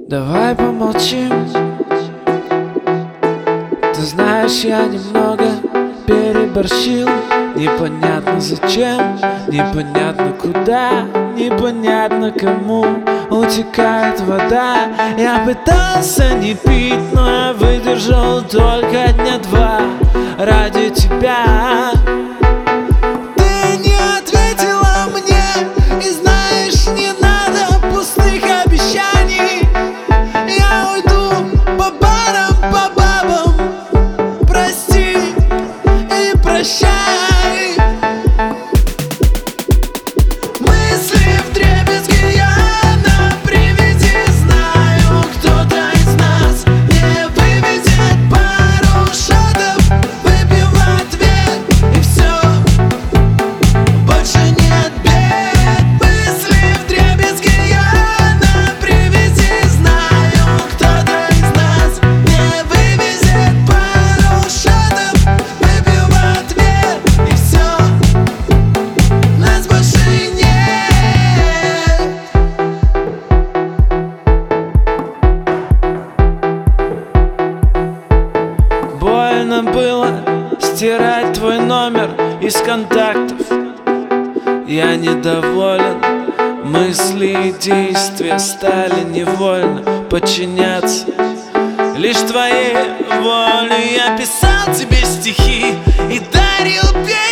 Давай помолчим. Ты знаешь, я немного переборщил. Непонятно зачем, непонятно куда, непонятно кому утекает вода. Я пытался не пить, но я выдержал только дня два ради тебя. Ты не ответила мне, и знаешь, не надо пустых обещаний. Я уйду по барам, по бабам. Прости и прощай. Мысли вдребезги я на привязи. Знаю, кто-то из нас не вывезет пару шотов. Выпью в ответ, и все, больше нет бед. Мысли вдребезги я на привязи. Знаю, кто-то из нас не вывезет пару шотов. Выпью в ответ, и все, нас больше нет. Больно было стирать твой номер из контактов. Я недоволен, мысли и действия стали невольно подчиняться лишь твоей воле. Я писал тебе стихи и дарил песни.